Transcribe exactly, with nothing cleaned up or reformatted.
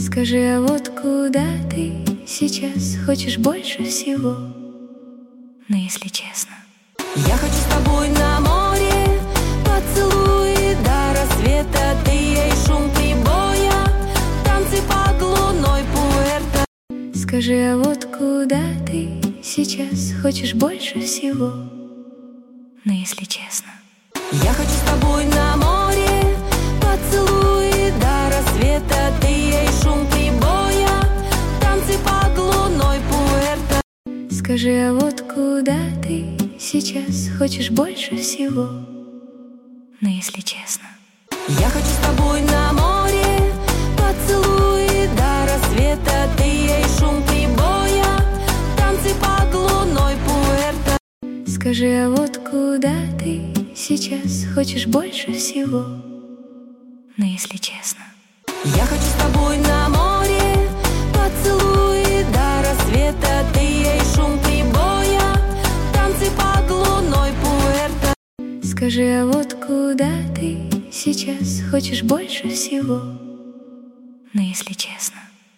Скажи, а вот куда ты сейчас хочешь больше всего? Но если честно, я хочу с тобой на море, поцелуи до рассвета, ты и шум прибоя, танцы под луной Пуэрто. Скажи, а вот куда ты сейчас хочешь больше всего? Но если честно, я хочу с тобой на море, поцелуи до рассвета, ты и шум прибоя, танцы под луной Пуэрто. Скажи, а вот куда ты сейчас хочешь больше всего? Но если честно, я хочу с тобой на море, поцелуи до рассвета, ты и шум прибоя, танцы под луной Пуэрто. Скажи, а вот куда ты сейчас хочешь больше всего? Но если честно, я хочу с тобой на море, поцелуи до рассвета, ты и шум прибоя, танцы под луной Пуэрто. Скажи, а вот куда ты сейчас хочешь больше всего? Но если честно,